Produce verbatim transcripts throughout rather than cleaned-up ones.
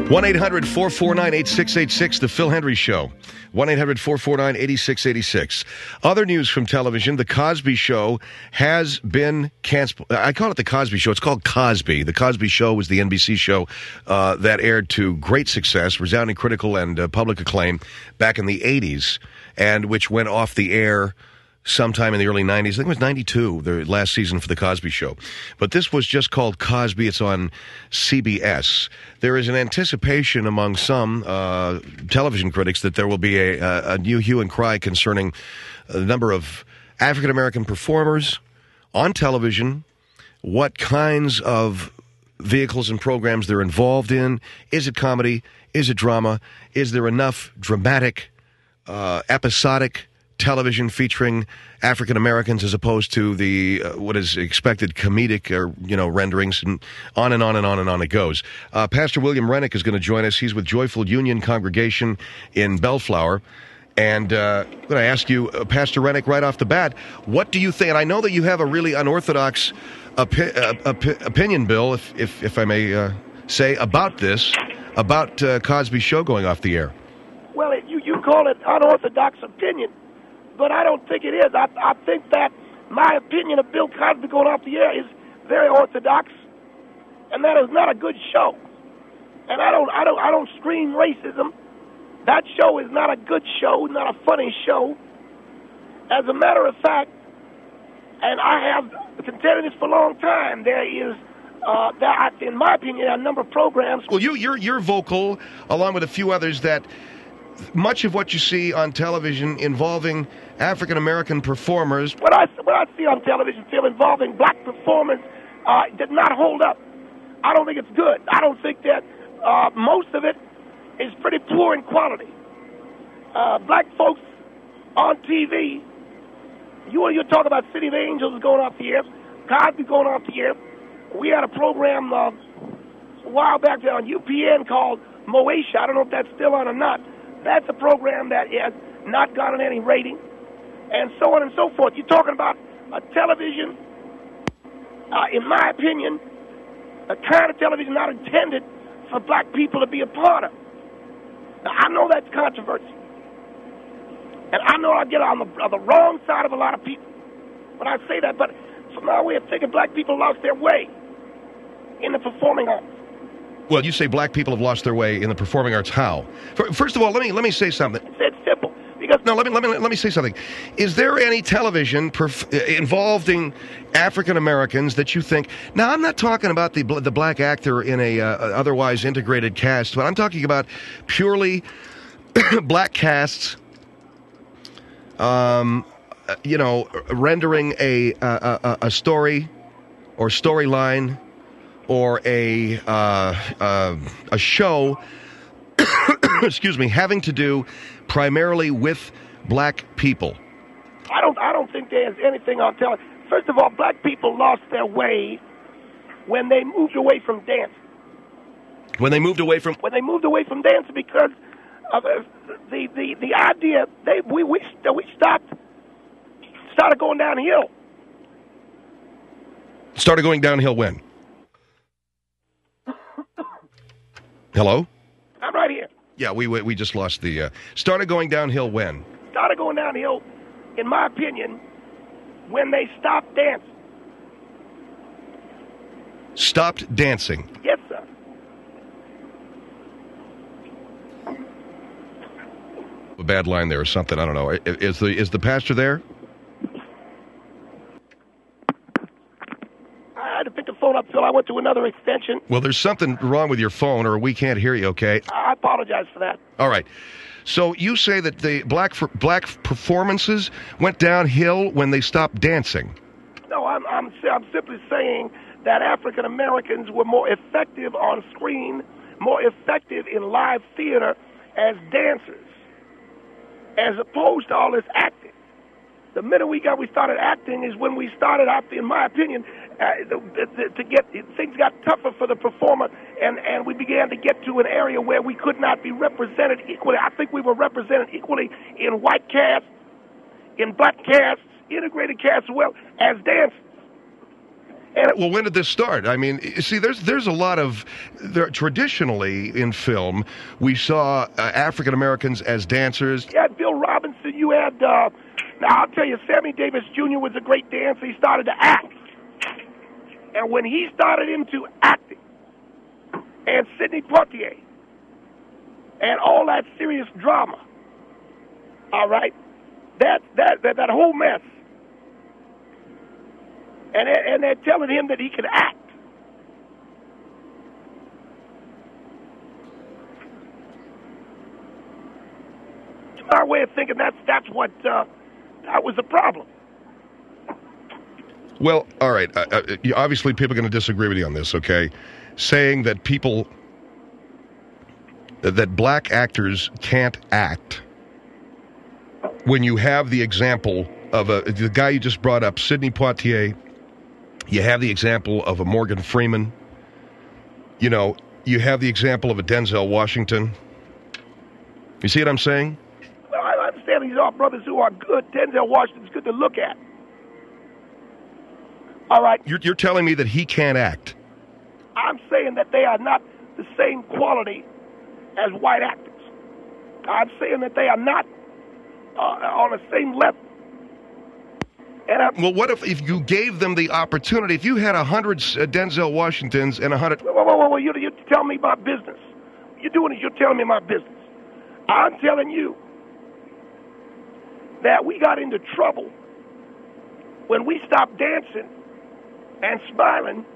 one eight hundred four four nine eight six eight six, The Phil Hendrie Show. one eight hundred four four nine eight six eight six. Other news from television, The Cosby Show has been canceled. I call it The Cosby Show. It's called Cosby. The Cosby Show was the N B C show uh, that aired to great success, resounding critical and uh, public acclaim back in the eighties, and which went off the air sometime in the early nineties. I think it was ninety-two, the last season for The Cosby Show. But this was just called Cosby. It's on C B S. There is an anticipation among some uh, television critics that there will be a, a, a new hue and cry concerning the number of African-American performers on television, what kinds of vehicles and programs they're involved in. Is it comedy? Is it drama? Is there enough dramatic, uh, episodic television featuring African Americans as opposed to the uh, what is expected comedic or you know renderings, and on and on and on and on it goes. Uh, Pastor William Rennick is going to join us. He's with Joyful Union Congregation in Bellflower. And uh, I'm going to ask you, uh, Pastor Rennick, right off the bat, what do you think? And I know that you have a really unorthodox opi- uh, opi- opinion, Bill, if if, if I may uh, say, about this, about uh, Cosby's show going off the air. Well, it, you, you call it unorthodox opinion, but I don't think it is. I, I think that my opinion of Bill Cosby going off the air is very orthodox, and that is not a good show. And I don't, I don't, I don't scream racism. That show is not a good show, not a funny show. As a matter of fact, and I have contended this for a long time, there is, uh, that, in my opinion, a number of programs. Well, you, you're you're vocal, along with a few others, that much of what you see on television involving African American performers. What I what I see on television, Phil, involving black performers, uh, did not hold up. I don't think it's good. I don't think that uh, most of it is pretty poor in quality. Uh, black folks on T V, you you talk about City of Angels going off the air, Cosby going off the air. We had a program uh, a while back there on U P N called Moesha. I don't know if that's still on or not. That's a program that has not gotten any rating, and so on and so forth. You're talking about a television, uh, in my opinion, a kind of television not intended for black people to be a part of. Now, I know that's controversy, and I know I get on the, on the wrong side of a lot of people when I say that, but from my way of thinking, black people lost their way in the performing arts. Well, you say black people have lost their way in the performing arts. How? First of all, let me let me say something. It's simple. Because no, let me let me let me say something. Is there any television perf- involving African Americans that you think? Now, I'm not talking about the the black actor in a uh, otherwise integrated cast, but I'm talking about purely black casts. Um, you know, rendering a a, a story or storyline or a uh, uh, a show. excuse me, having to do primarily with black people. I don't I don't think there's anything on television. First of all, black people lost their way when they moved away from dance. When they moved away from when they moved away from dance because of uh, the, the the idea they we we we stopped started going downhill. Started going downhill when? Hello? I'm right here. Yeah, we we just lost the... Uh, started going downhill when? Started going downhill, in my opinion, when they stopped dancing. Stopped dancing? Yes, sir. A bad line there or something, I don't know. Is the is the pastor there? I had to pick the phone up, Phil. I went to another extension. Well, there's something wrong with your phone, or we can't hear you, okay? I apologize for that. All right. So you say that the black black performances went downhill when they stopped dancing? No, I'm I'm, I'm simply saying that African Americans were more effective on screen, more effective in live theater as dancers, as opposed to all this acting. The minute we got we started acting is when we started out, in my opinion, uh, the, the, to get things got tougher for the performer, and, and we began to get to an area where we could not be represented equally. I think we were represented equally in white casts, in black casts, integrated casts as well as dancers. And it, Well, when did this start? I mean, you see, there's there's a lot of there, traditionally in film we saw uh, African Americans as dancers. you had Bill Robinson. You had uh, now I'll tell you, Sammy Davis Junior was a great dancer. He started to act, and when he started into acting, and Sidney Poitier, and all that serious drama, all right, that that that, that whole mess. And they're, and they're telling him that he can act. To my way of thinking, that's that's what uh, that was the problem. Well, all right. Uh, uh, you- obviously, people are going to disagree with you on this. Okay, saying that people that black actors can't act when you have the example of a, the guy you just brought up, Sidney Poitier. You have the example of a Morgan Freeman. You know, you have the example of a Denzel Washington. You see what I'm saying? Well, I understand these are brothers who are good. Denzel Washington's good to look at. All right. You're, you're telling me that he can't act. I'm saying that they are not the same quality as white actors. I'm saying that they are not uh, on the same level. And I, Well, what if, if you gave them the opportunity? If you had a hundred uh, Denzel Washingtons and a hundred, Whoa, whoa, whoa, whoa, you, you tell me my business. You're doing it, you're telling me my business. I'm telling you that we got into trouble when we stopped dancing and smiling.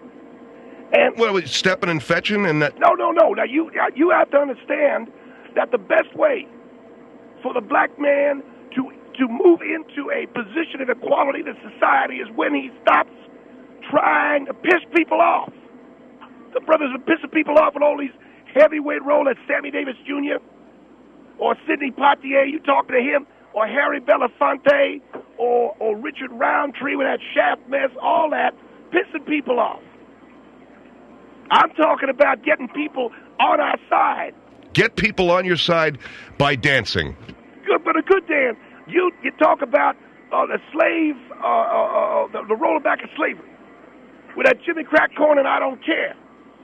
And well, stepping and fetching, and that. no, no, no. Now you, you have to understand that the best way for the black man to to move into a position of equality in society is when he stops trying to piss people off. The brothers are pissing people off with all these heavyweight roles like Sammy Davis Junior or Sidney Poitier, you talking to him, or Harry Belafonte, or, or Richard Roundtree with that Shaft mess, all that, pissing people off. I'm talking about getting people on our side. Get people on your side by dancing. Good, but a good dance. You you talk about uh, the slave, uh, uh, uh, the, the rolling back of slavery, with that Jimmy Crack Corn and I Don't Care,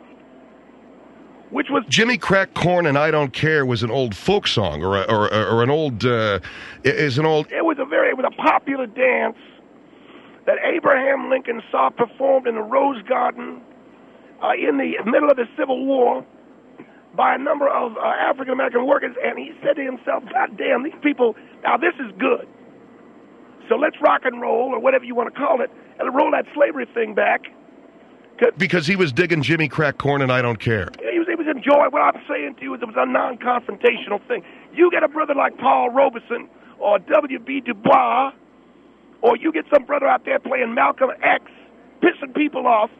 which was Jimmy Crack Corn and I Don't Care was an old folk song, or a, or, or an old uh, is an old. it was a very it was a popular dance that Abraham Lincoln saw performed in the Rose Garden uh, in the middle of the Civil War by a number of uh, African American workers, and he said to himself, "God damn, these people! Now this is good. So let's rock and roll, or whatever you want to call it, and roll that slavery thing back." Because he was digging Jimmy Crack Corn and I Don't Care. He was, he was enjoying. What I'm saying to you is it was a non-confrontational thing. You get a brother like Paul Robeson or W B Du Bois, or you get some brother out there playing Malcolm X, pissing people off.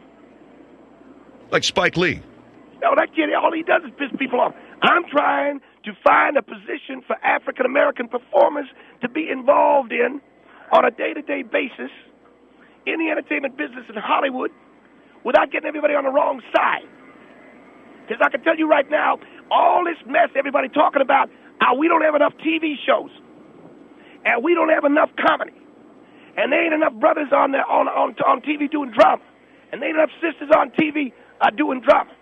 Like Spike Lee. No, that kid, all he does is piss people off. I'm trying to find a position for African-American performers to be involved in on a day-to-day basis in the entertainment business in Hollywood without getting everybody on the wrong side. Because I can tell you right now, all this mess everybody talking about, how we don't have enough T V shows, and we don't have enough comedy, and there ain't enough brothers on the, on, on, on T V doing drama, and there ain't enough sisters on T V uh, doing drama.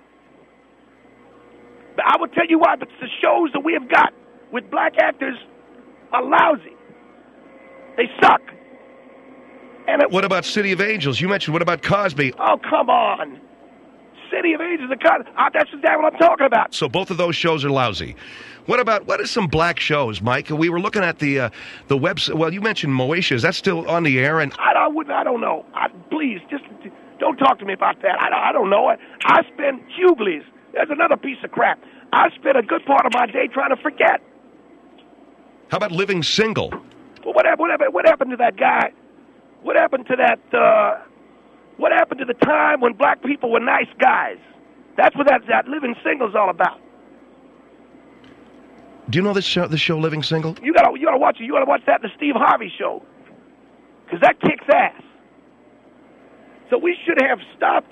But I will tell you why, but the shows that we have got with black actors are lousy. They suck. And it, What about City of Angels? You mentioned, what about Cosby? oh, come on. City of Angels, the kind, uh, that's exactly what I'm talking about. So both of those shows are lousy. What about, what are some black shows, Mike? We were looking at the uh, the website. Well, you mentioned Moesha. Is that still on the air? And I, I wouldn't, I don't know. I, please, just don't talk to me about that. I, I don't know. I, I spend Hubley's. There's another piece of crap. I spent a good part of my day trying to forget. how about Living Single? Well, what, hap- what, happened, what happened to that guy? What happened to that, uh, what happened to the time when black people were nice guys? That's what that, that Living Single's all about. Do you know this show, this show Living Single? You gotta, you gotta watch it. You gotta watch that, the Steve Harvey show, because that kicks ass. So we should have stopped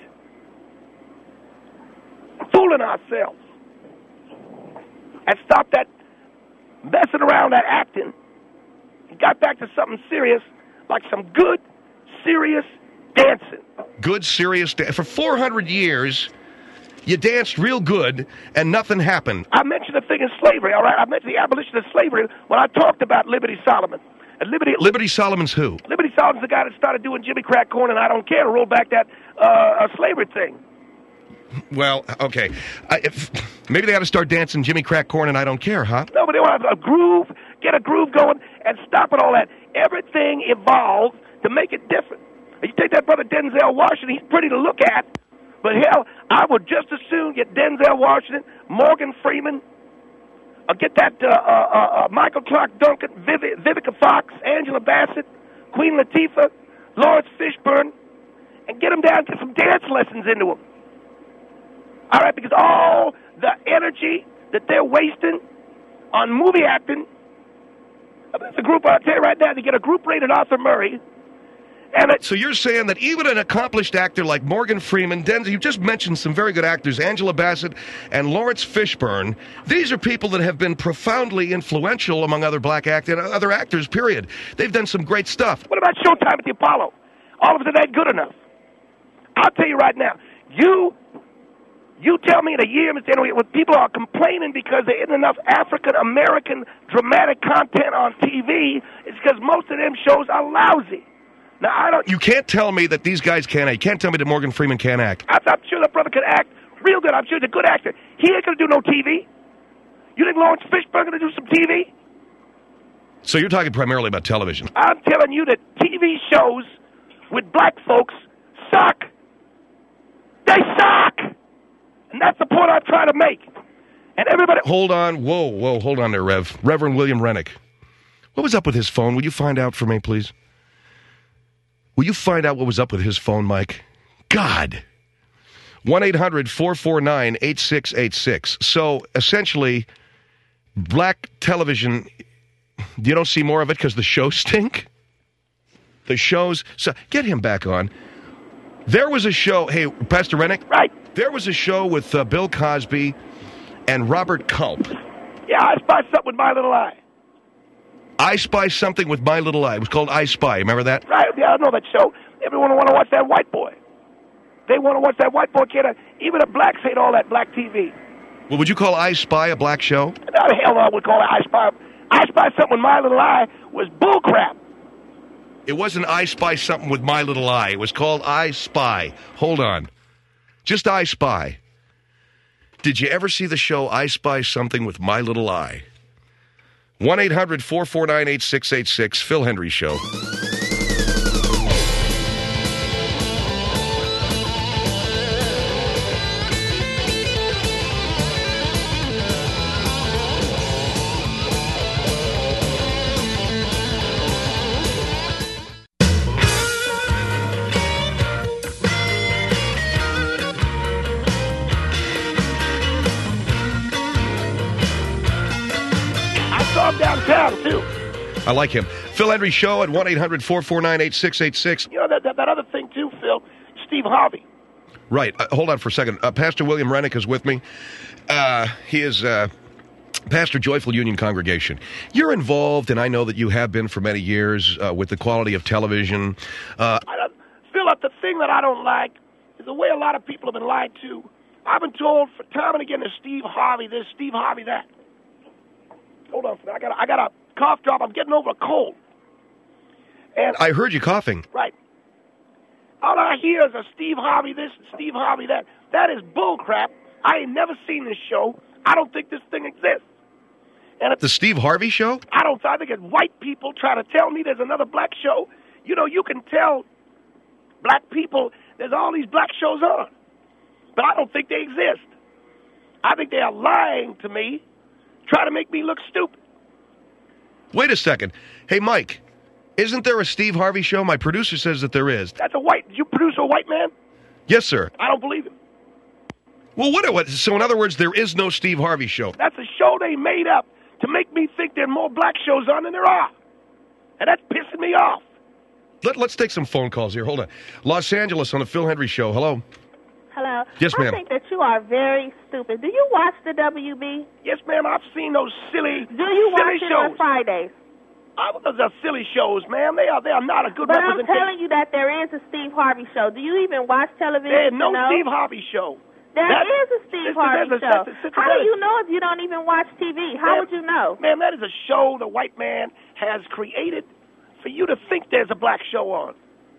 fooling ourselves and stopped that messing around, that acting, and got back to something serious, like some good, serious dancing. Good, serious dance. For four hundred years, you danced real good, and nothing happened. I mentioned the thing in slavery, all right? I mentioned the abolition of slavery when I talked about Liberty Solomon. And Liberty, Liberty Solomon's who? Liberty Solomon's the guy that started doing Jimmy Crack Corn and I Don't Care to roll back that uh, uh, slavery thing. Well, okay. I, if, maybe they got to start dancing Jimmy Crack Corn and I Don't Care, huh? No, but they want a groove, get a groove going, and stop it all that. Everything evolved to make it different. You take that brother Denzel Washington, he's pretty to look at, but hell, I would just as soon get Denzel Washington, Morgan Freeman, or get that uh, uh, uh, Michael Clark Duncan, Viv- Vivica Fox, Angela Bassett, Queen Latifah, Lawrence Fishburne, and get them down to some dance lessons into them. All right, because all the energy that they're wasting on movie acting, there's a group, I'll tell you right now, they get a group rated Arthur Murray. And it, so you're saying that even an accomplished actor like Morgan Freeman, Denzel, you just mentioned some very good actors, Angela Bassett and Lawrence Fishburne, these are people that have been profoundly influential among other black actors, other actors, period. They've done some great stuff. What about Showtime at the Apollo? All of it ain't good enough. I'll tell you right now, you you tell me in a year, Mister Henry, when people are complaining because there isn't enough African-American dramatic content on T V, it's because most of them shows are lousy. Now, I don't. You can't tell me that these guys can't act. You can't tell me that Morgan Freeman can't act. I'm, I'm sure that brother can act real good. I'm sure he's a good actor. He ain't going to do no T V. You think Lawrence Fishburne going to do some T V? So you're talking primarily about television. I'm telling you that T V shows with black folks suck. They suck. And that's the point I'm trying to make. And everybody... Hold on. Whoa, whoa, hold on there, Rev. Reverend William Rennick. What was up with his phone? Will you find out for me, please? Will you find out what was up with his phone, Mike? God. one eight hundred four four nine eight six eight six. So, essentially, black television, you don't see more of it because the shows stink? The shows... So, get him back on. There was a show... Hey, Pastor Rennick? Right. There was a show with uh, Bill Cosby and Robert Culp. Yeah, I spy something with My Little Eye. I Spy Something with My Little Eye. It was called I Spy. Remember that? Right. Yeah, I know that show. Everyone want to watch that white boy. They want to watch that white boy kid. Even the blacks hate all that black T V. Well, would you call I Spy a black show? No, the hell no, I would call it I Spy. I Spy Something with My Little Eye was bullcrap. It wasn't I Spy Something with My Little Eye. It was called I Spy. Hold on. Just I Spy. Did you ever see the show I Spy Something with My Little Eye? one eight hundred four four nine eight six eight six, Phil Hendry Show. Downtown, too. I like him. Phil Hendry Show at one eight hundred four four nine eight six eight six. You know, that, that, that other thing, too, Phil, Steve Harvey. Right. Uh, hold on for a second. Uh, Pastor William Rennick is with me. Uh, he is uh, Pastor Joyful Union Congregation. You're involved, and I know that you have been for many years, uh, with the quality of television. Uh, I don't, Phil, the thing that I don't like is the way a lot of people have been lied to. I've been told for time and again, there's Steve Harvey this, Steve Harvey that. Hold on, I got a, I got a cough drop. I'm getting over a cold. And I heard you coughing. Right. All I hear is a Steve Harvey this and Steve Harvey that. That is bull crap. I ain't never seen this show. I don't think this thing exists. And the Steve Harvey Show? I don't. I think it's white people trying to tell me there's another black show. You know, you can tell black people there's all these black shows on, but I don't think they exist. I think they are lying to me. Try to make me look stupid. Wait a second. Hey, Mike, isn't there a Steve Harvey show? My producer says that there is. That's a white... Did you produce a white man? Yes, sir. I don't believe him. Well, what, what? So, in other words, there is no Steve Harvey show. That's a show they made up to make me think there are more black shows on than there are. And that's pissing me off. Let, let's take some phone calls here. Hold on. Los Angeles on the Phil Hendry Show. Hello. Hello. Yes, ma'am. I think that you are very stupid. Do you watch the W B? Yes, ma'am. I've seen those silly, Do you silly watch it shows. on Fridays? Uh, those are silly shows, man. They are they are not a good But I'm representation. telling you that there is a Steve Harvey show. Do you even watch television? There's no to know? Steve Harvey show. There That- is a Steve sister, Harvey there's a- show. sister, sister, How that do you is- know if you don't even watch T V? How Man, would you know? Man, that is a show the white man has created for you to think there's a black show on.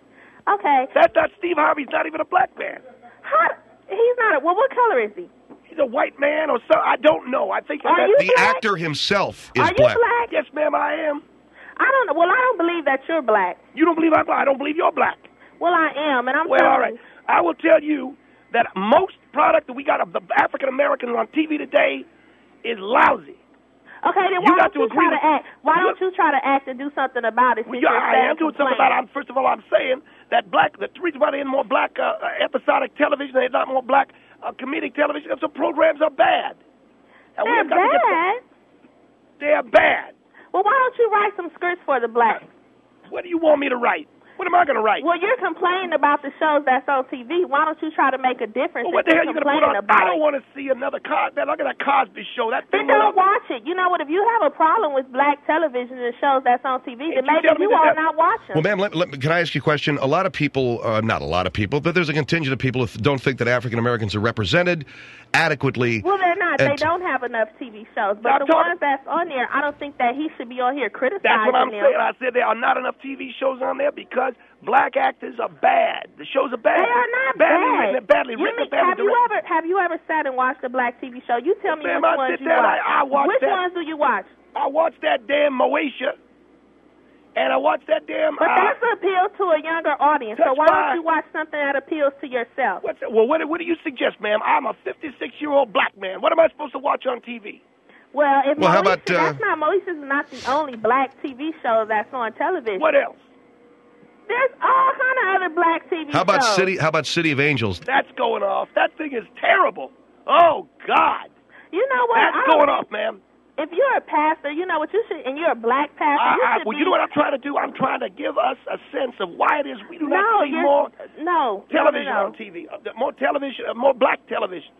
Okay. That that Steve Harvey's not even a black man. How, he's not. A, well, what color is he? He's a white man or so. I don't know. I think Are that, you The black? actor himself is Are you black. black? Yes, ma'am, I am. I don't know. Well, I don't believe that you're black. You don't believe I'm black. I don't believe you're black. Well, I am, and I'm Well, telling all right. you. I will tell you that most product that we got of the African Americans on T V today is lousy. Okay, then You why got don't to you try agree to with- act? Why You- don't you try to act and do something about it? Well, Since yeah, you're I sad am doing something complaining? about it. I'm, first of all, I'm saying that black, the reason why there ain't more black uh, uh, episodic television, there's not more black uh, comedic television, because the programs are bad. And we They're have got to get some- bad. They're bad. Well, why don't you write some scripts for the blacks? What do you want me to write? What am I going to write? Well, you're complaining about the shows that's on T V. Why don't you try to make a difference? Well, what if the hell you're you going to put complaining on? about I don't it? want to see another Cosby. Look at that Cosby show. That Then thing went don't up. watch it. You know what? If you have a problem with black television and shows that's on T V, then Hey, you maybe tell me you that ought that- not watch them. Well, ma'am, let, let, can I ask you a question? A lot of people, uh, not a lot of people, but there's a contingent of people who don't think that African Americans are represented adequately. Well, they're not. They And- don't have enough T V shows. But I'm the talking- ones that's on there, I don't think that he should be on here criticizing That's what I'm them. saying. I said there are not enough T V shows on there because black actors are bad. The shows are bad. They are not badly bad. written, badly you written, mean, badly have you directed. ever have you ever sat and watched a black T V show? You tell me Ma'am, which I ones sit you there and watch. I- I watch which that. ones do you watch? I watched that damn Moesha, and I watched that damn. But uh, that's an appeal to a younger audience. So That's why fine. don't you watch something that appeals to yourself? What's that? Well, what, what do you suggest, ma'am? I'm a fifty-six-year-old black man. What am I supposed to watch on T V? Well, if Well, how Moesha, about, uh, that's not Moesha's is not the only black T V show that's on television. What else? There's all kind of other black T V How about shows. City? How about City of Angels? That's going off. That thing is terrible. Oh God, You know what? that's I don't going think- off, ma'am. If you're a pastor, you know what you should, and you're a black pastor, I, you I, should well, be. you know what I'm trying to do? I'm trying to give us a sense of why it is we do no, not see you're more no television no, no, no. on T V, uh, more television, uh, more black television.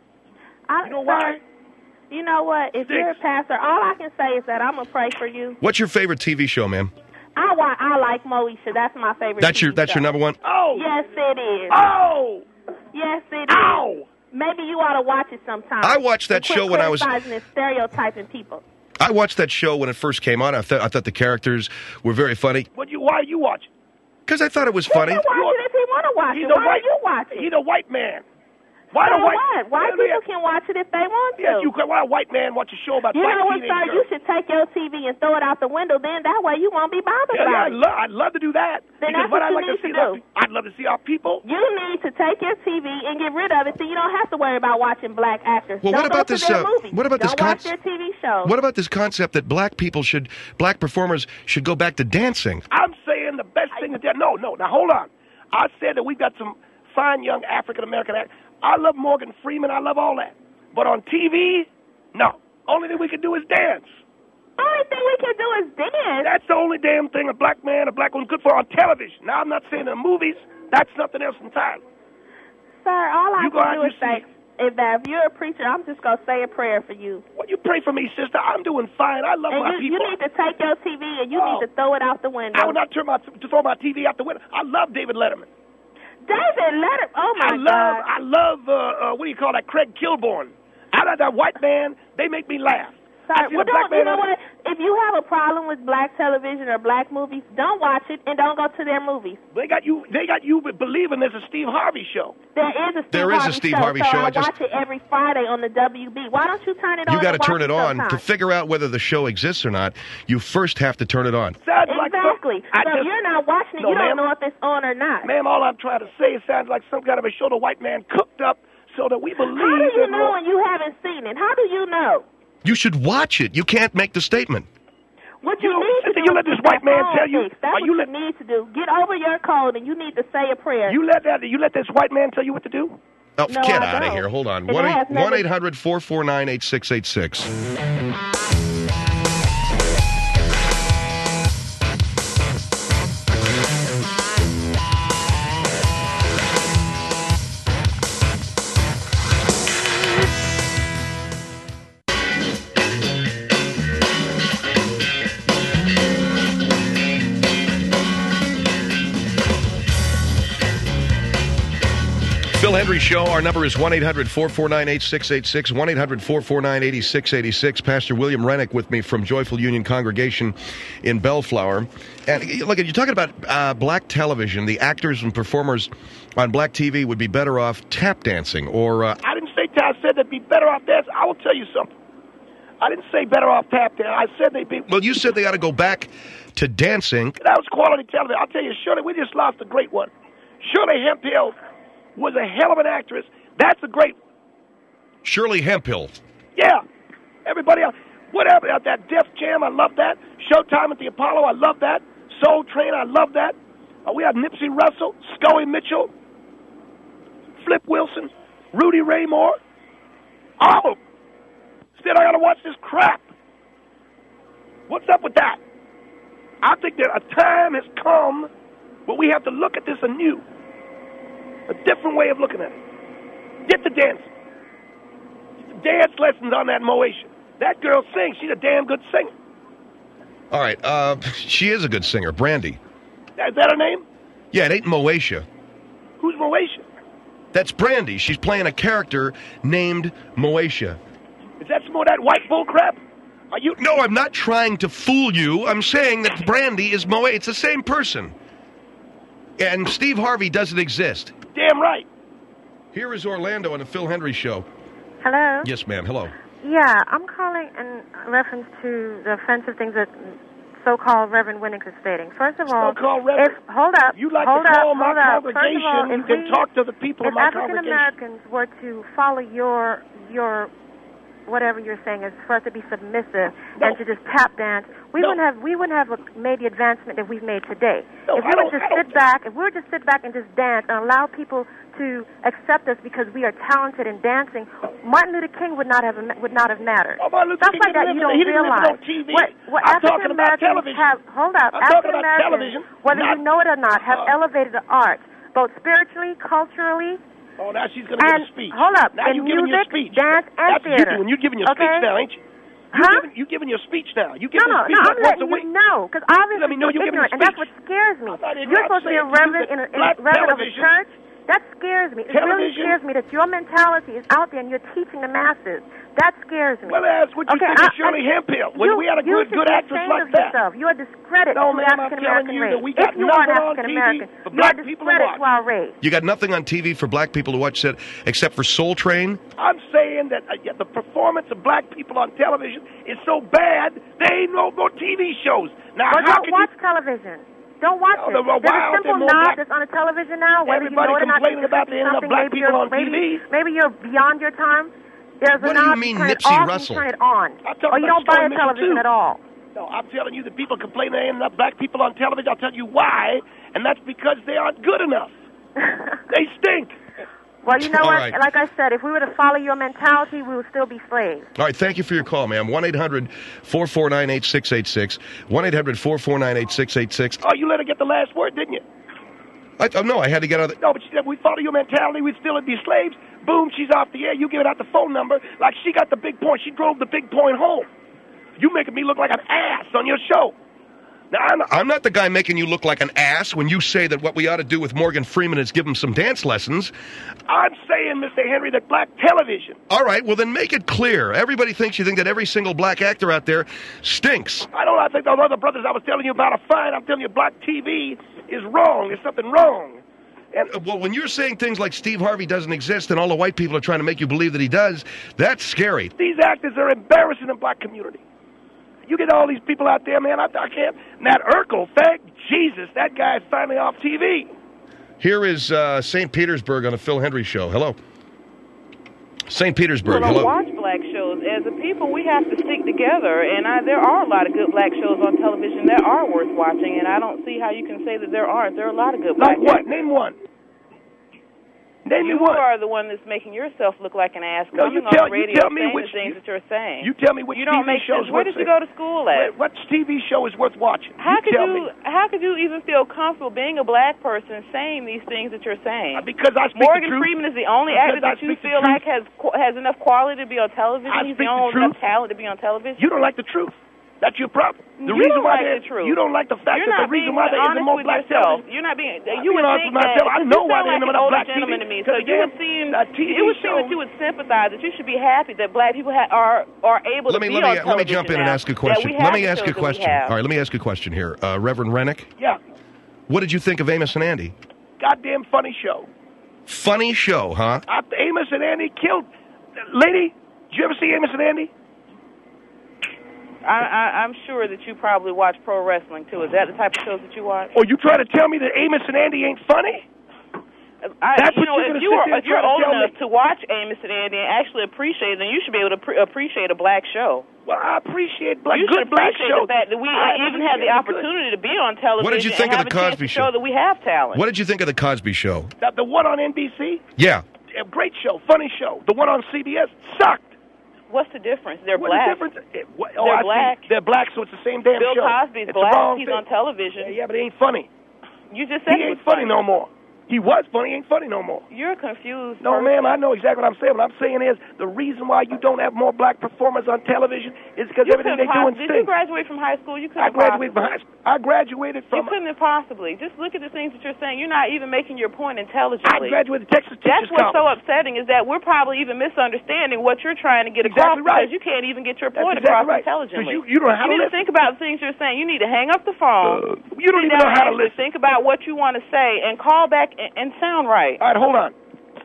I, You know why? sir, You know what? If Six. you're a pastor, all I can say is that I'm gonna pray for you. What's your favorite T V show, ma'am? I wa- I like Moesha. That's my favorite. That's T V your that's show. your number one. Oh, Yes, it is. oh, Yes, it is. ow! Maybe you ought to watch it sometime. I watched that And quit show when I was- criticizing and stereotyping people. I watched that show when it first came on. I thought I thought the characters were very funny What you? Why are you watching? because I thought it was He funny. can watch it if he want to watch He's it. a Why white. do you watch it? He's a white man. Why so do white? what? White Yeah, people can watch it if they want to. Yes, you can. Why a white man watch a show about You black know what, teenage sir? girls? You should take your T V and throw it out the window. Then that way you won't be bothered Yeah, yeah, about I'd, it. lo- I'd love to do that. Then because that's what what I'd you like to need see, to our- do. I'd love to see our people. You need to take your T V and get rid of it, so you don't have to worry about watching black actors. Well, don't what about go to this, their uh, movies. what about this don't watch conce- their T V shows. What about this concept that black people should, black performers should go back to dancing? I'm saying the best thing is that. No, no. Now hold on. I said that we've got some fine young African American actors. I love Morgan Freeman. I love all that. But on T V, no. Only thing we can do is dance. Only thing we can do is dance. That's the only damn thing a black man, a black woman good for on television. Now I'm not saying in the movies. That's something else entirely. Sir, all I You go out can do and is say see. is that if you're a preacher, I'm just gonna say a prayer for you. Well, you pray for me, sister. I'm doing fine. I love my And you, people. you need to take your T V and you Oh. need to throw it out the window. I would not turn my to throw my T V out the window. I love David Letterman. David, let it. Oh my I love God. I love uh, uh, what do you call that? Craig Kilborn. I like that white man. They make me laugh. I Sorry. see Well, a black don't, you man know on- what? If you have a problem with black television or black movies, don't watch it and don't go to their movies. They got you. They got you believing there's a Steve Harvey show. There is a Steve There is a Harvey Steve show, Harvey so show. I, I just- watch it every Friday on the W B. Why don't you turn it on? You got to and watch turn it on sometime? to figure out whether the show exists or not. You first have to turn it on. Sounds like some- Exactly. I so if just- you're not watching it, No, you don't ma'am. know if it's on or not. Ma'am, all I'm trying to say, it sounds like some kind of a show the white man cooked up so that we believe. How do you in know more- when you haven't seen it? How do you know? You should watch it. You can't make the statement. What you, You- need to sister, do you is let this get white your man phone tell you- fixed. That's are what you you let- need to do. Get over your cold and you need to say a prayer. You let that. You let this white man tell you what to do. Oh, No, get I out of don't. here. Hold on. It has never- one eight hundred four four nine eight six eight six. Henry Show. Our number is one eight hundred four four nine eight six eight six, one eight hundred four four nine eight six eight six. Pastor William Rennick with me from Joyful Union Congregation in Bellflower. And look, you're talking about uh, black television. The actors and performers on black T V would be better off tap dancing or... Uh, I didn't say I said they'd be better off dancing. I will tell you something. I didn't say better off tap dancing. I said they'd be... Well, you said they ought to go back to dancing. That was quality television. I'll tell you, Shirley, we just lost a great one. Shirley Hemphill was a hell of an actress. That's a great one. Shirley Hemphill. Yeah. Everybody else. Whatever. That Def Jam, I love that. Showtime at the Apollo, I love that. Soul Train, I love that. Uh, we had Nipsey Russell, Scully Mitchell, Flip Wilson, Rudy Ray Moore. All of them. Instead, I got to watch this crap. What's up with that? I think that a time has come where we have to look at this anew. A different way of looking at it. Get the dancing. Get the dance lessons on that Moesha. That girl sings. She's a damn good singer. All right. Uh, she is a good singer. Brandy. Is that her name? Yeah, it ain't Moesha. Who's Moesha? That's Brandy. She's playing a character named Moesha. Is that some more of that white bull crap? Are you? No, I'm not trying to fool you. I'm saying that Brandy is Moe. It's the same person. And Steve Harvey doesn't exist. Damn right. Here is Orlando on the Phil Henry Show. Hello? Yes, ma'am. Hello. Yeah, I'm calling in reference to the offensive things that so-called Reverend Winnings is stating. First of all, so-called Reverend, if, hold up, you like hold to call up, my hold up. congregation First of all, if and we, talk to the people if of my African congregation. Americans were to follow your your whatever you're saying is for us to be submissive no. and to just tap dance, we no. wouldn't have we wouldn't have made the advancement that we've made today. No, if we I were don't, just I sit back, if we were just sit back and just dance and allow people to accept us because we are talented in dancing, Martin Luther King would not have would not have mattered. Oh, Martin Luther Stuff King like that didn't you live- don't he didn't live realize. on T V. What, what I'm African talking about Americans television. have, hold up, I'm talking African about Americans, television, whether not- you know it or not, have uh, elevated the arts, both spiritually, culturally. Oh, now she's going to give And a speech. hold up, Now in you're giving your music, speech. dance, and That's theater. you doing. You're giving your Okay? speech now, ain't you? You Huh? giving, you giving your speech now. You No, giving no, your speech no, like I'm once a letting week. you know, because obviously Let me know you're you're giving ignorant, a and that's speech. what scares me. I'm not ignorant. You're supposed to be a I'm saying reverend in a, in a black reverend of a television. church. That scares me. It really Television. scares me that your mentality is out there and you're teaching the masses. That scares me. Well, that's what you Okay, think I- of Shirley I- Hemphill. When you, we had a you good, should good be actress ashamed like of that. yourself. You are a discredit No, to ma'am, I'm African telling American you race. that we If got you are an nothing on African T V American, for you are a black people to discredit watch. to our race. You got nothing on T V for black people to watch that, except for Soul Train? I'm saying that uh, yeah, the performance of black people on television is so bad, there ain't no more T V shows. Now, Well, how don't can watch you... television. Don't watch No, it. no, well, There's why a aren't there simple more nod black- that's on a television now, whether you Everybody know it or not. complaining it's about there ain't enough something, black maybe people you're- on T V. maybe, Maybe you're beyond your time. There's What a do you knob, mean, turn it Nipsey off, Russell? you turn it on. I'm talking Or you about don't buy Scully a Mitchell, television too. at all. No, I'm telling you that people complain there ain't enough black people on television. I'll tell you why, and that's because they aren't good enough. They stink. Well, you know All what? right. Like I said, if we were to follow your mentality, we would still be slaves. All right, thank you for your call, ma'am. one eight hundred four four nine eight six eight six. one eight hundred four four nine eight six eight six. Oh, you let her get the last word, didn't you? I, oh, no, I had to get out of the... No, but she said we follow your mentality, we'd still be slaves. Boom, she's off the air. You give it out the phone number like she got the big point. She drove the big point home. You making me look like an ass on your show. Now, I'm, I'm not the guy making you look like an ass when you say that what we ought to do with Morgan Freeman is give him some dance lessons. I'm saying, Mister Henry, that black television. All right, well, then make it clear. Everybody thinks you think that every single black actor out there stinks. I don't I think those other brothers I was telling you about are fine. I'm telling you black T V is wrong. There's something wrong. And Uh, Well, when you're saying things like Steve Harvey doesn't exist and all the white people are trying to make you believe that he does, that's scary. these actors are embarrassing the black community. You get all these people out there, man, I, I can't. Nat Urkel, thank Jesus, that guy's finally off T V. Here is uh, Saint Petersburg on the Phil Henry Show. Hello. Saint Petersburg, People don't hello. watch black shows. As a people, we have to stick together, and I, there are a lot of good black shows on television that are worth watching, and I don't see how you can say that there aren't. There are a lot of good black Like what? shows. Name one. Name You me one. are the one that's making yourself look like an ass No, you coming tell- on the you radio tell me saying which- the things you- that you're saying. You tell me which you T don't V make shows sense. Where worth did you seeing. go to school at? What T V show is worth watching? How you could tell you me. how could you even feel comfortable being a black person saying these things that you're saying? Uh, Because I speak Morgan the truth. Freeman is the only Because actor I that you speak the feel truth. like has qu- has enough quality to be on television. I He's speak the the only truth. enough talent to be on television. You don't like the truth. That's your problem. The you reason don't why like the truth. You don't like the fact You're that not the reason being why there honest isn't more with black yourself. television. You're not being. I'm You being would honest think with myself. that. I know you why sound there like isn't an enough older black T V. gentleman to me. So Because you again, would seem. that T V It would seem show- that you would sympathize. That you should be happy that black people ha- are are able Let to me be let on me let me jump in and now, ask a that question. we have Let me the ask shows a that we question. have. All right, let me ask a question here, uh, Reverend Rennick. Yeah. What did you think of Amos and Andy? Goddamn funny show. Funny show, huh? I, Amos and Andy killed. Lady, did you ever see Amos and Andy? I, I, I'm sure that you probably watch pro wrestling too. Is that the type of shows that you watch? Or you trying to tell me that Amos and Andy ain't funny? I, That's you what know, you're if gonna you sit are, there and if you're try to old tell enough me? to watch Amos and Andy and actually appreciate it, then you should be able to pre- appreciate a black show. Well, I appreciate black, You good should black appreciate shows. the fact that we I even have the appreciate it. opportunity to be on television. What did you think and of have the a chance Cosby to Show? show that we have talent. What did you think of the Cosby Show? The, the one on N B C, Yeah. a great show, funny show. The one on C B S sucked. What's the difference? They're What's black. the difference? It, what, oh, They're I see. black. They're black, so it's the same damn Bill show. Cosby's It's the black. wrong He's thing. on television. Yeah, yeah, but it ain't funny. You just said He it ain't was funny no more. He was funny, he ain't funny no more. You're confused. No, person. ma'am, I know exactly what I'm saying. What I'm saying is the reason why you don't have more black performers on television is because You everything couldn't they do possibly- in Did you stinks. graduate from high school? You I couldn't graduated from possibly. high school. I graduated You from. couldn't possibly. Just look at the things that you're saying. You're not even making your point I intelligently. graduated Texas That's Teachers what's so College. upsetting is that we're probably even misunderstanding what you're trying to get across Exactly right. because you can't even get your That's point exactly across right. intelligently. 'Cause you- you don't know how You to need to listen. think about the things you're saying. You need to hang up the phone. Uh, you don't sit even down know how to and actually listen. Think about what you want to say and call back and, and sound right. All right, hold on.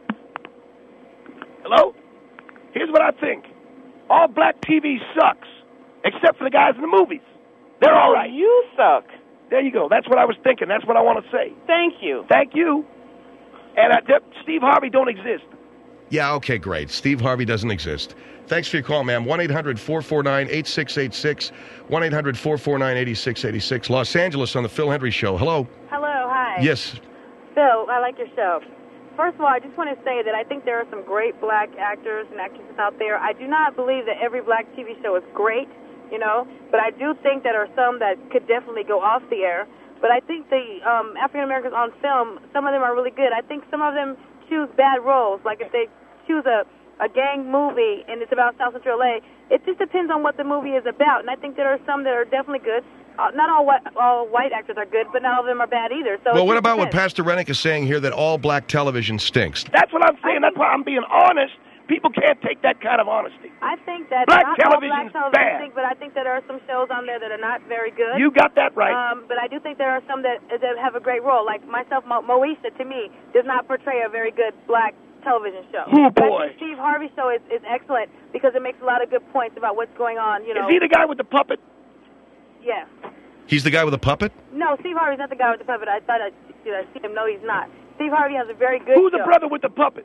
Hello? Here's what I think. All black T V sucks, except for the guys in the movies. They're all right. You suck. There you go. That's what I was thinking. That's what I want to say. Thank you. Thank you. And uh, th- Steve Harvey don't exist. Yeah, okay, great. Steve Harvey doesn't exist. Thanks for your call, ma'am. one eight hundred four four nine eight six eight six. one eight hundred four four nine eight six eight six. Los Angeles on the Phil Hendry Show. Hello. Hello, hi. Yes. Phil, I like your show. First of all, I just want to say that I think there are some great black actors and actresses out there. I do not believe that every black T V show is great, you know, but I do think that there are some that could definitely go off the air. But I think the um, African Americans on film, some of them are really good. I think some of them choose bad roles. Like if they choose a, a gang movie and it's about South Central L A, it just depends on what the movie is about. And I think there are some that are definitely good. Uh, not all white, all white actors are good, but not all of them are bad either. So Well, it what just about what depends. Pastor Rennick is saying here, that all black television stinks? That's what I'm saying. That's why I'm being honest. People can't take that kind of honesty. I think that Black not television's all black television bad. stink, but I think that there are some shows on there that are not very good. You got that right. Um, but I do think there are some that that have a great role. Like myself, Mo- Moesha, to me, does not portray a very good black television show. Oh, But boy. I think Steve Harvey's show is, is excellent because it makes a lot of good points about what's going on. You know. Is he the guy with the puppet? Yes. He's the guy with a puppet? No, Steve Harvey's not the guy with the puppet. I thought I did I see him. No, he's not. Steve Harvey has a very good Who's show. the brother with the puppet?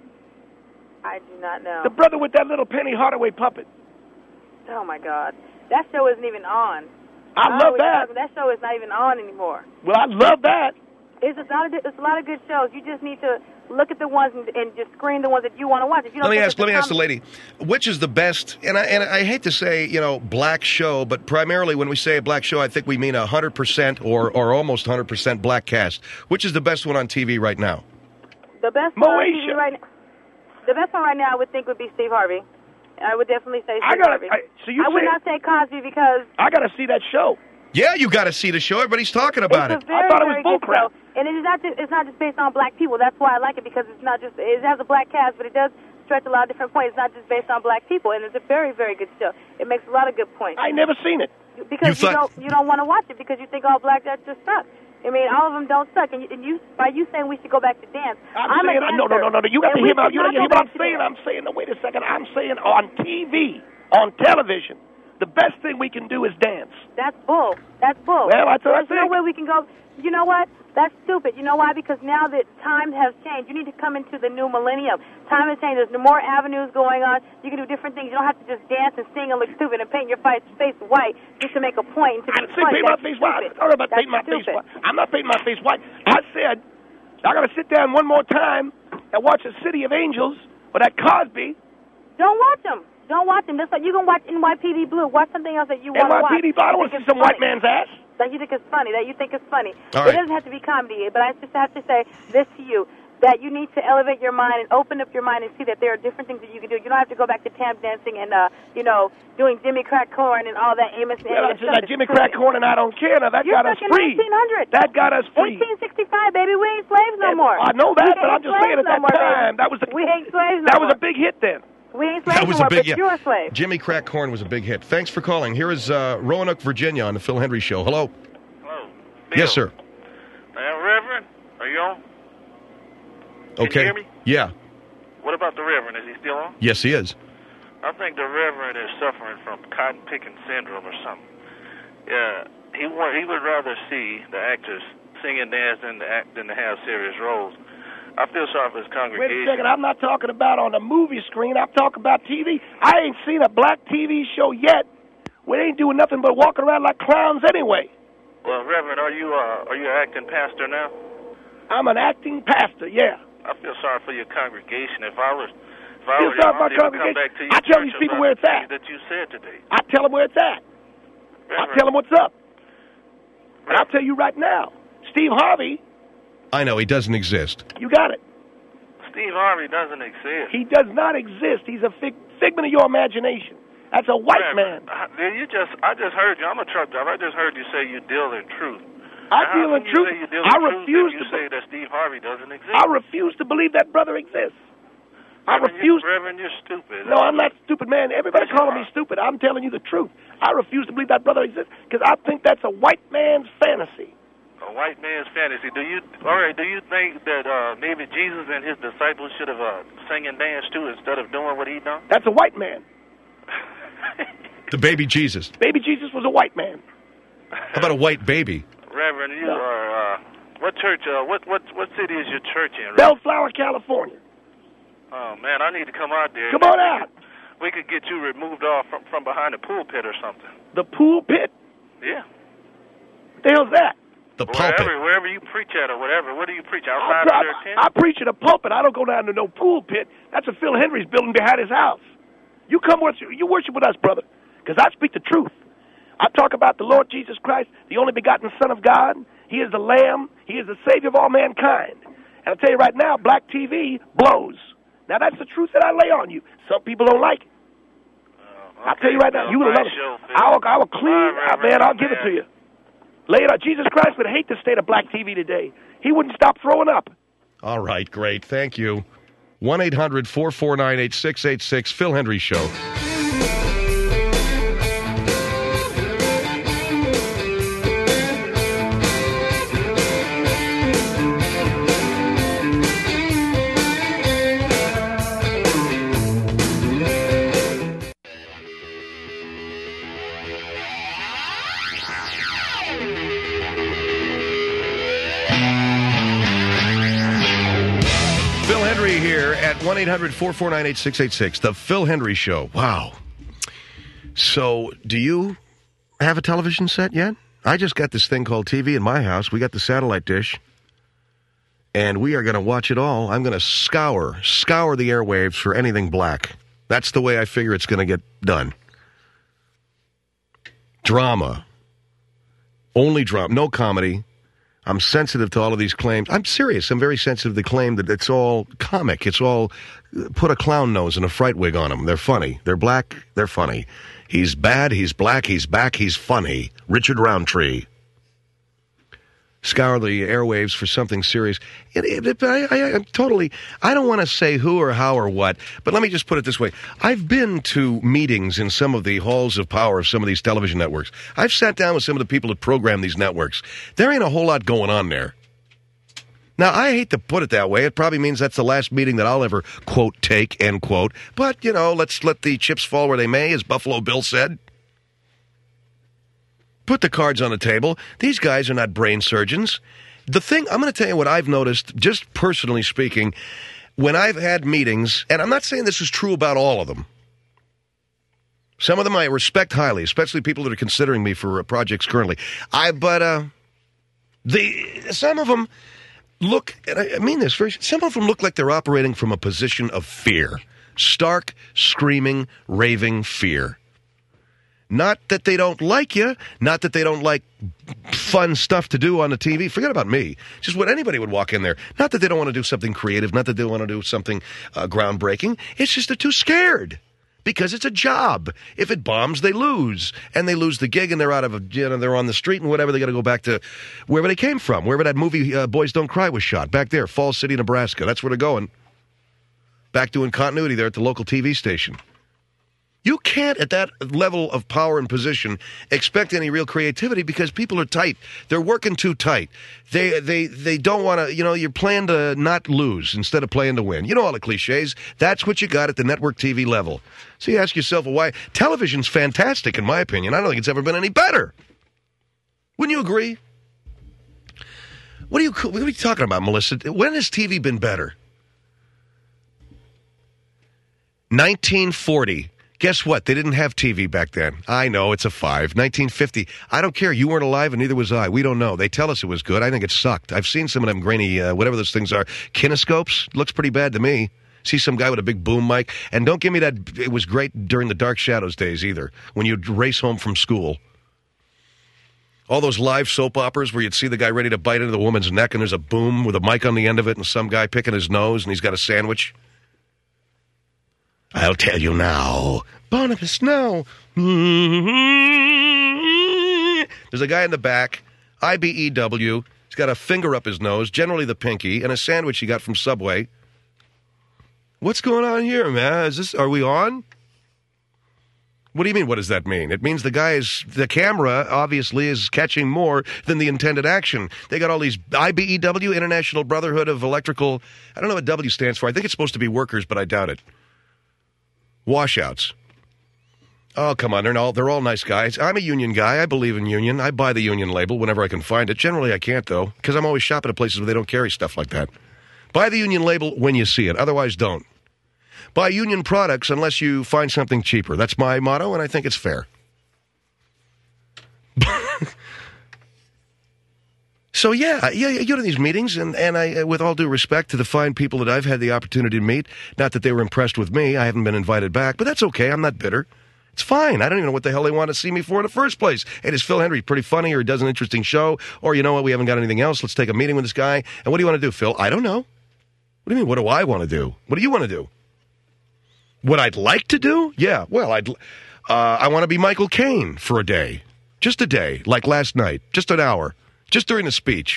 I do not know. The brother with that little Penny Hardaway puppet. Oh my God, that show isn't even on. I Oh, love we're that. talking- That show is not even on anymore. Well, I love that. It's a lot of it's a lot of good shows. You just need to look at the ones and, and just screen the ones that you want to watch. If you don't Let me think ask. it's Let a me ask the comedy- lady, which is the best? And I and I hate to say, you know, black show, but primarily when we say a black show, I think we mean a hundred percent or or almost hundred percent black cast. Which is the best one on T V right now? The best one on T V Moesha. right now. The best one right now, I would think, would be Steve Harvey. I would definitely say Steve I gotta. Harvey. I, so you I would say not say Cosby because I gotta see that show. Yeah, you got to see the show. Everybody's talking about it's it. a very, I thought it was very good bullcrap. show. And it is not just, it's not just based on black people. That's why I like it, because it's not just, it has a black cast, but it does stretch a lot of different points. It's not just based on black people, and it's a very, very good show. It makes a lot of good points. I ain't never seen it. Because You you, thought- don't you don't want to watch it because you think all black actors suck. I mean, all of them don't suck. And you, and you by you saying we should go back to dance, I'm, I'm saying, a dancer. no, no, no, no, no. You got and to we hear me out. should You got not to hear go what I'm back to saying. dance. I'm saying, no, wait a second. I'm saying on T V, on television, the best thing we can do is dance. That's bull. That's bull. Well, that's what I There's no think. way we can go. You know what? That's stupid. You know why? Because now that time has changed, you need to come into the new millennium. Time has changed. There's more avenues going on. You can do different things. You don't have to just dance and sing and look stupid and paint your face face white just to make a point. And to I be didn't say funny. paint my That's face white. stupid. I'm talking about That's painting my face stupid. white. I'm not painting my face white. I said I got to sit down one more time and watch A City of Angels with that Cosby. Don't watch them. Don't watch them. That's like you can watch N Y P D Blue. Watch something else that you want to watch. N Y P D, I don't want to see some white man's ass. That you think is funny, that you think is funny. All It right. doesn't have to be comedy, but I just have to say this to you. that you need to elevate your mind and open up your mind and see that there are different things that you can do. You don't have to go back to tap dancing and, uh, you know, doing Jimmy Crack Corn and all that Amos and Well, Amos just like Jimmy Crack Corn and I Don't Care. Now, that You're got us stuck in free. nineteen hundred. That got us free. eighteen sixty-five, baby. We ain't slaves no more. I know that, We but ain't I'm just saying at slaves that no more, time, baby. that was a, We ain't slaves no that more. was a big hit then. We ain't slaves That was no a more, big but yeah. you're a slave. Jimmy Crack Corn was a big hit. Thanks for calling. Here is uh, Roanoke, Virginia on the Phil Hendry Show. Hello. Hello. Bill. Yes, sir. Uh, Reverend, are you on? Can Okay. you hear me? Yeah. What about the Reverend? Is he still on? Yes, he is. I think the Reverend is suffering from cotton picking syndrome or something. Yeah, he wa- he would rather see the actors sing and dance than to act than to have serious roles. I feel sorry for his Wait a congregation. second, I'm not talking about on the movie screen. I'm talking about T V. I ain't seen a black T V show yet. We ain't doing nothing but walking around like clowns anyway. Well, Reverend, are you uh, are you an acting pastor now? I'm an acting pastor, yeah. I feel sorry for your congregation. If I was, if I Feel were sorry for my you, I would come congregation? back to your I tell church these people about where the it's things at. that you said today. I tell them where it's at. I Reverend, tell them what's up. And I'll tell you right now, Steve Harvey, I know he doesn't exist. you got it. Steve Harvey doesn't exist. He does not exist. He's a fig- figment of your imagination. That's a white Reverend, man. uh, You just, I just heard you. I'm a truck driver. I just heard you say you deal in truth. I Now, deal how in can you truth. say you deal in I truth refuse if to you say that Steve Harvey doesn't exist. I refuse to believe that brother exists. I Reverend, refuse. You, Reverend, you're stupid. No, I'm not stupid, man. Everybody Yes, you calling me are. stupid. I'm telling you the truth. I refuse to believe that brother exists because I think that's a white man's fantasy. A white man's fantasy. Do you? All right. Do you think that uh, maybe Jesus and his disciples should have uh, sang and danced too instead of doing what he done? That's a white man. The baby Jesus. Baby Jesus was a white man. How about a white baby? Reverend, you No. are. Uh, what church? Uh, what what what city is your church in? Reverend? Bellflower, California. Oh man, I need to come out there. Come on out. We could get you removed off from, from behind the pulpit or something. The pool pit. Yeah. What the hell's that? The pulpit. Wherever, wherever you preach at or whatever. What do you preach I, outside pre- of their tent? I preach at a pulpit. I don't go down to no pool pit. That's what Phil Henry's building behind his house. You come with you worship with us, brother, because I speak the truth. I talk about the Lord Jesus Christ, the only begotten Son of God. He is the Lamb. He is the Savior of all mankind. And I'll tell you right now, black T V blows. Now, that's the truth that I lay on you. Some people don't like it. Uh, I'll tell you right now, you will love it. I will, I will clean, uh, man, I'll give it to you. Lay it out. Jesus Christ would hate the state of black T V today. He wouldn't stop throwing up. All right, great. Thank you. one eight hundred four four nine eight six eight six, Phil Hendry Show. Phil Hendry here at one eight hundred four four nine eight six eight six, The Phil Hendry Show. Wow. So, do you have a television set yet? I just got this thing called T V in my house. We got the satellite dish, and we are going to watch it all. I'm going to scour, scour the airwaves for anything black. That's the way I figure it's going to get done. Drama. Only drama. No comedy. I'm sensitive to all of these claims. I'm serious. I'm very sensitive to the claim that it's all comic. It's all put a clown nose and a fright wig on them. They're funny. They're black. They're funny. He's bad. He's black. He's back. He's funny. Richard Roundtree. Scour the airwaves for something serious. It, it, it, I, I, I'm totally, I don't want to say who or how or what, but let me just put it this way. I've been to meetings in some of the halls of power of some of these television networks. I've sat down with some of the people that program these networks. There ain't a whole lot going on there. Now, I hate to put it that way. It probably means that's the last meeting that I'll ever, quote, take, end quote. But, you know, let's let the chips fall where they may, as Buffalo Bill said. Put the cards on the table. These guys are not brain surgeons. The thing, I'm going to tell you what I've noticed, just personally speaking, when I've had meetings, and I'm not saying this is true about all of them. Some of them I respect highly, especially people that are considering me for uh, projects currently. I, but, uh, the, some of them look, and I, I mean this very, some of them look like they're operating from a position of fear. Stark, screaming, raving fear. Not that they don't like you, not that they don't like fun stuff to do on the T V. Forget about me. Just what anybody would walk in there. Not that they don't want to do something creative, not that they want to do something uh, groundbreaking. It's just they're too scared because it's a job. If it bombs, they lose. And they lose the gig and they're out of a, you know, they're on the street and whatever. They got to go back to wherever they came from, wherever that movie uh, Boys Don't Cry was shot, back there, Falls City, Nebraska. That's where they're going. Back doing continuity there at the local T V station. You can't, at that level of power and position, expect any real creativity because people are tight. They're working too tight. They they they don't want to, you know, you're playing to not lose instead of playing to win. You know all the cliches. That's what you got at the network T V level. So you ask yourself, well, why? Television's fantastic, in my opinion. I don't think it's ever been any better. Wouldn't you agree? What are you, what are you talking about, Melissa? When has T V been better? nineteen forty. Guess what? They didn't have T V back then. I know, it's a five. nineteen fifty. I don't care. You weren't alive and neither was I. We don't know. They tell us it was good. I think it sucked. I've seen some of them grainy, uh, whatever those things are, kinescopes. Looks pretty bad to me. See some guy with a big boom mic. And don't give me that, it was great during the Dark Shadows days either, when you'd race home from school. All those live soap operas where you'd see the guy ready to bite into the woman's neck and there's a boom with a mic on the end of it and some guy picking his nose and he's got a sandwich. I'll tell you now. Barnabas, no. There's a guy in the back, I B E W. He's got a finger up his nose, generally the pinky, and a sandwich he got from Subway. What's going on here, man? Is this? Are we on? What do you mean, what does that mean? It means the guy is, the camera obviously is catching more than the intended action. They got all these I B E W, International Brotherhood of Electrical, I don't know what W stands for. I think it's supposed to be workers, but I doubt it. Washouts. Oh, come on. They're all, they're all nice guys. I'm a union guy. I believe in union. I buy the union label whenever I can find it. Generally, I can't, though, because I'm always shopping at places where they don't carry stuff like that. Buy the union label when you see it. Otherwise, don't. Buy union products unless you find something cheaper. That's my motto, and I think it's fair. So, yeah, yeah, you go to these meetings, and, and I, with all due respect to the fine people that I've had the opportunity to meet, not that they were impressed with me, I haven't been invited back, but that's okay, I'm not bitter. It's fine, I don't even know what the hell they want to see me for in the first place. Hey, does Phil Hendry pretty funny, or he does an interesting show, or you know what, we haven't got anything else, let's take a meeting with this guy, and what do you want to do, Phil? I don't know. What do you mean, what do I want to do? What do you want to do? What I'd like to do? Yeah, well, I'd, uh, I want to be Michael Caine for a day. Just a day, like last night, just an hour. Just during the speech.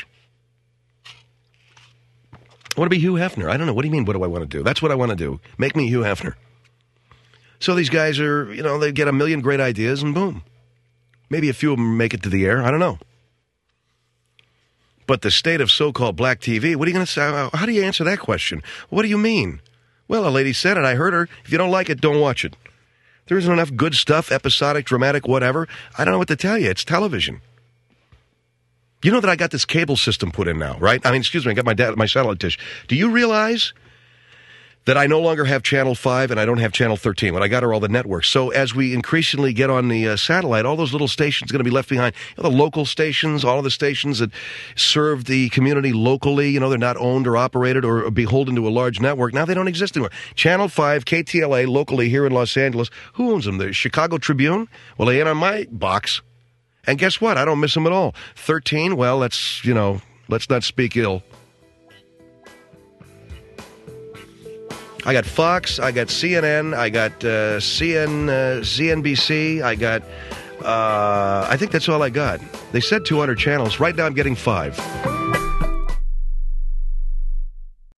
I want to be Hugh Hefner. I don't know. What do you mean, what do I want to do? That's what I want to do. Make me Hugh Hefner. So these guys are, you know, they get a million great ideas and boom. Maybe a few of them make it to the air. I don't know. But the state of so-called black T V, what are you going to say? How do you answer that question? What do you mean? Well, a lady said it. I heard her. If you don't like it, don't watch it. There isn't enough good stuff, episodic, dramatic, whatever. I don't know what to tell you. It's television. You know that I got this cable system put in now, right? I mean, excuse me, I got my dad, my satellite dish. Do you realize that I no longer have Channel five and I don't have Channel thirteen? When I got her all the networks. So as we increasingly get on the uh, satellite, all those little stations are going to be left behind. You know, the local stations, all of the stations that serve the community locally, you know, they're not owned or operated or beholden to a large network. Now they don't exist anymore. Channel five, K T L A, locally here in Los Angeles. Who owns them? The Chicago Tribune? Well, they ain't on my box. And guess what? I don't miss them at all. thirteen, well, let's, you know, let's not speak ill. I got Fox, I got C N N, I got uh, C N, uh, C N B C, I got, uh, I think that's all I got. They said two hundred channels. Right now I'm getting five.